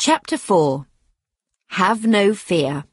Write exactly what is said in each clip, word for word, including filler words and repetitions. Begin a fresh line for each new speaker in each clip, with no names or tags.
Chapter four. Have no fear.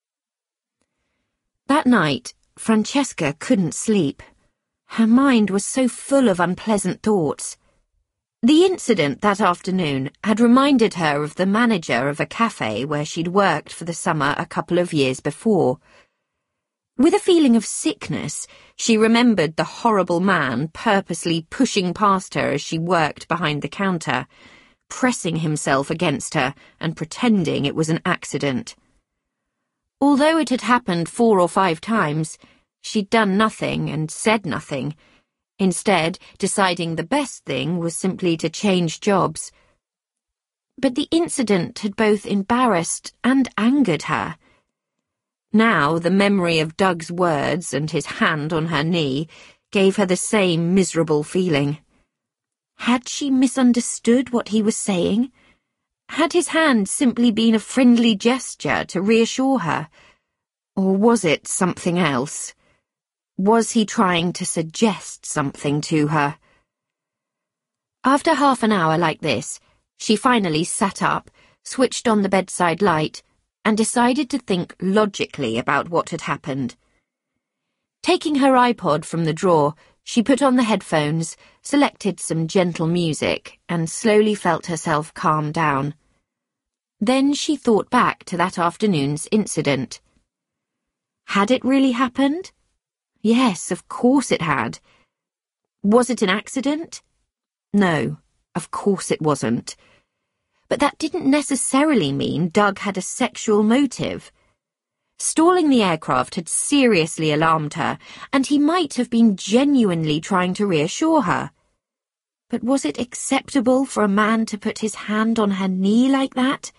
That night, Francesca couldn't sleep. Her mind was so full of unpleasant thoughts. The incident that afternoon had reminded her of the manager of a cafe where she'd worked for the summer a couple of years before. With a feeling of sickness, she remembered the horrible man purposely pushing past her as she worked behind the counter, pressing himself against her and pretending it was an accident. Although it had happened four or five times, she'd done nothing and said nothing, instead deciding the best thing was simply to change jobs. But the incident had both embarrassed and angered her. Now the memory of Doug's words and his hand on her knee gave her the same miserable feeling. Had she misunderstood what he was saying? Had his hand simply been a friendly gesture to reassure her? Or was it something else? Was he trying to suggest something to her? After half an hour like this, she finally sat up, switched on the bedside light, and decided to think logically about what had happened. Taking her iPod from the drawer, she put on the headphones, selected some gentle music, and slowly felt herself calm down. Then she thought back to that afternoon's incident. Had it really happened? Yes, of course it had. Was it an accident? No, of course it wasn't. But that didn't necessarily mean Doug had a sexual motive. Stalling the aircraft had seriously alarmed her, and he might have been genuinely trying to reassure her. But was it acceptable for a man to put his hand on her knee like that?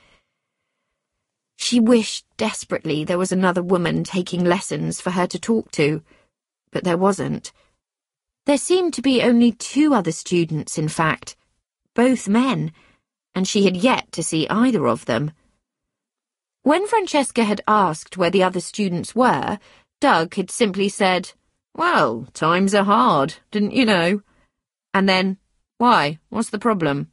She wished desperately there was another woman taking lessons for her to talk to, but there wasn't. There seemed to be only two other students, in fact, both men, and she had yet to see either of them. When Francesca had asked where the other students were, Doug had simply said, "Well, times are hard, didn't you know?" And then, "Why? What's the problem?"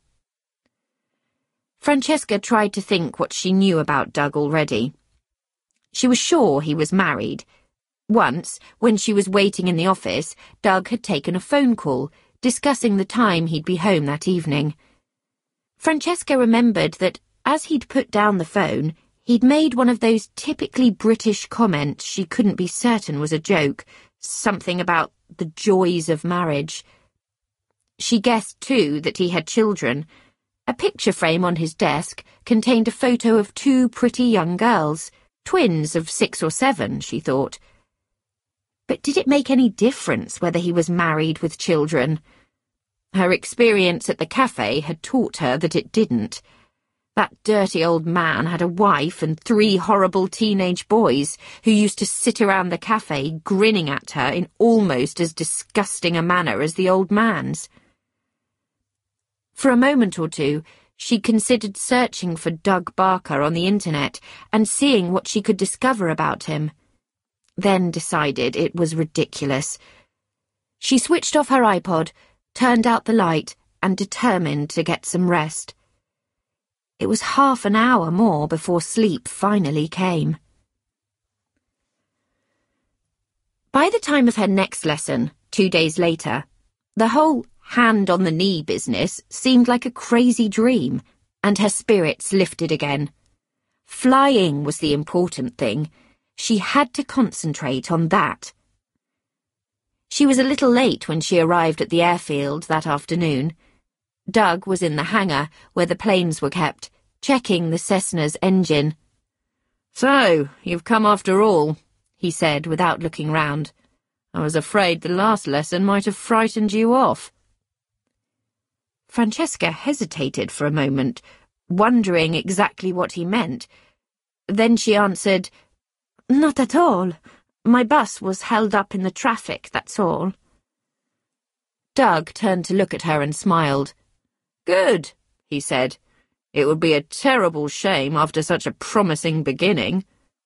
Francesca tried to think what she knew about Doug already. She was sure he was married. Once, when she was waiting in the office, Doug had taken a phone call, discussing the time he'd be home that evening. Francesca remembered that, as he'd put down the phone, he'd made one of those typically British comments she couldn't be certain was a joke, something about the joys of marriage. She guessed, too, that he had children. A picture frame on his desk contained a photo of two pretty young girls, twins of six or seven, she thought. But did it make any difference whether he was married with children? Her experience at the cafe had taught her that it didn't. That dirty old man had a wife and three horrible teenage boys who used to sit around the cafe grinning at her in almost as disgusting a manner as the old man's. For a moment or two, she considered searching for Doug Barker on the internet and seeing what she could discover about him, then decided it was ridiculous. She switched off her iPod, turned out the light, and determined to get some rest. It was half an hour more before sleep finally came. By the time of her next lesson, two days later, the whole hand-on-the-knee business seemed like a crazy dream, and her spirits lifted again. Flying was the important thing. She had to concentrate on that. She was a little late when she arrived at the airfield that afternoon. Doug was in the hangar where the planes were kept, checking the Cessna's engine. "So, you've come after all," he said without looking round. "I was afraid the last lesson might have frightened you off." Francesca hesitated for a moment, wondering exactly what he meant. Then she answered, "Not at all. My bus was held up in the traffic, that's all." Doug turned to look at her and smiled. "Good," he said. "It would be a terrible shame after such a promising beginning."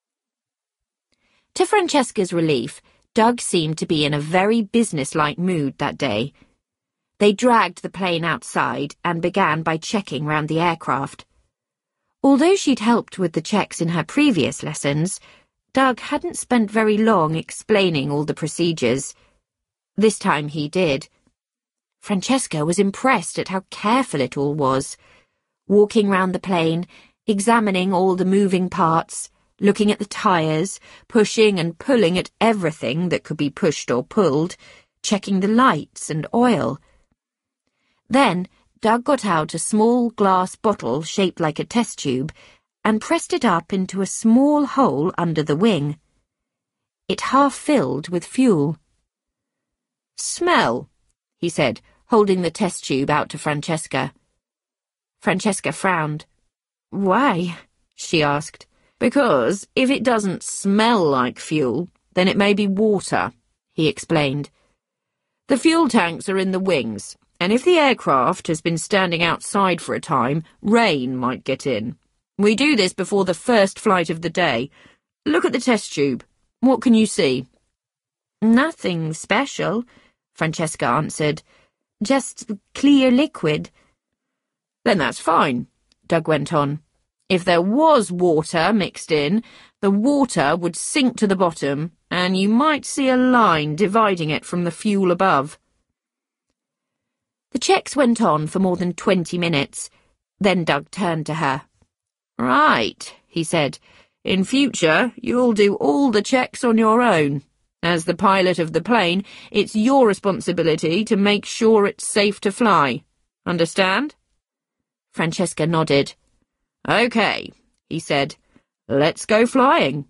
To Francesca's relief, Doug seemed to be in a very businesslike mood that day. They dragged the plane outside and began by checking round the aircraft. Although she'd helped with the checks in her previous lessons, Doug hadn't spent very long explaining all the procedures. This time he did. Francesca was impressed at how careful it all was, walking round the plane, examining all the moving parts, looking at the tyres, pushing and pulling at everything that could be pushed or pulled, checking the lights and oil. Then Doug got out a small glass bottle shaped like a test tube and pressed it up into a small hole under the wing. It half filled with fuel. "Smell," he said, holding the test tube out to Francesca. Francesca frowned. "Why?" she asked. "Because if it doesn't smell like fuel, then it may be water," he explained. "The fuel tanks are in the wings, and if the aircraft has been standing outside for a time, rain might get in. We do this before the first flight of the day. Look at the test tube. What can you see?" "Nothing special," Francesca answered. "Just clear liquid." "Then that's fine," Doug went on. "If there was water mixed in, the water would sink to the bottom, and you might see a line dividing it from the fuel above." The checks went on for more than twenty minutes. Then Doug turned to her. "Right," he said. "In future, you'll do all the checks on your own. As the pilot of the plane, it's your responsibility to make sure it's safe to fly. Understand?" Francesca nodded. "Okay," he said. "Let's go flying."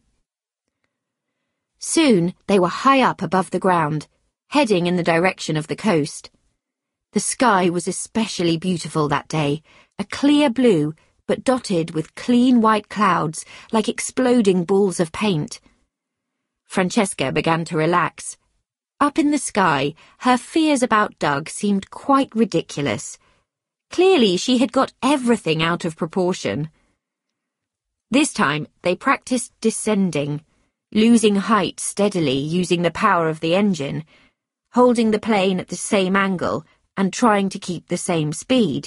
Soon they were high up above the ground, heading in the direction of the coast. The sky was especially beautiful that day, a clear blue, but dotted with clean white clouds like exploding balls of paint. Francesca began to relax. Up in the sky, her fears about Doug seemed quite ridiculous. Clearly, she had got everything out of proportion. This time, they practiced descending, losing height steadily using the power of the engine, holding the plane at the same angle and trying to keep the same speed.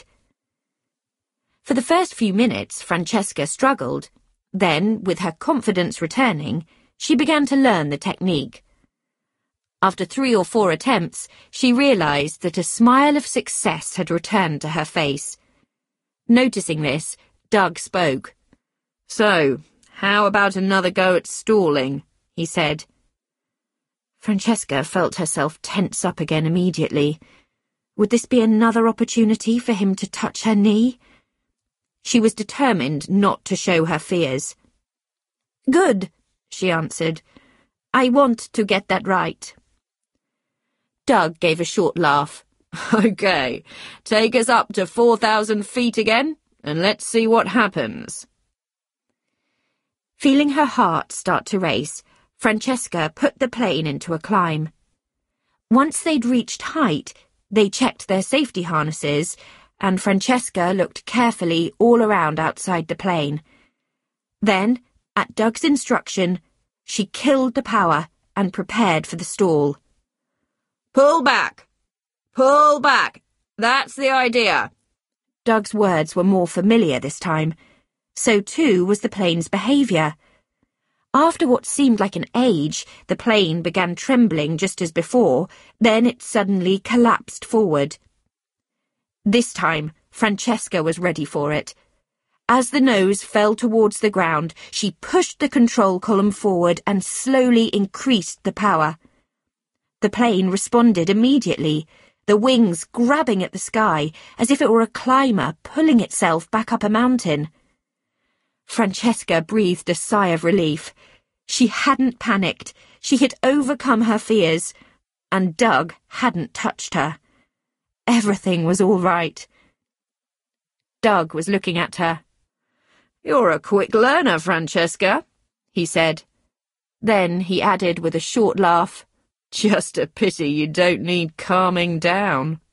For the first few minutes, Francesca struggled. Then, with her confidence returning, she began to learn the technique. After three or four attempts, she realized that a smile of success had returned to her face. Noticing this, Doug spoke. "So, how about another go at stalling?" he said. Francesca felt herself tense up again immediately. Would this be another opportunity for him to touch her knee? She was determined not to show her fears. "Good," she answered. "I want to get that right." Doug gave a short laugh. "Okay, take us up to four thousand feet again, and let's see what happens." Feeling her heart start to race, Francesca put the plane into a climb. Once they'd reached height, they checked their safety harnesses, and Francesca looked carefully all around outside the plane. Then, at Doug's instruction, she killed the power and prepared for the stall. "Pull back! Pull back! That's the idea." Doug's words were more familiar this time. So too was the plane's behaviour. After what seemed like an age, the plane began trembling just as before, then it suddenly collapsed forward. This time, Francesca was ready for it. As the nose fell towards the ground, she pushed the control column forward and slowly increased the power. The plane responded immediately, the wings grabbing at the sky as if it were a climber pulling itself back up a mountain. Francesca breathed a sigh of relief. She hadn't panicked, she had overcome her fears, and Doug hadn't touched her. Everything was all right. Doug was looking at her. "You're a quick learner, Francesca," he said. Then he added with a short laugh, "Just a pity you don't need calming down."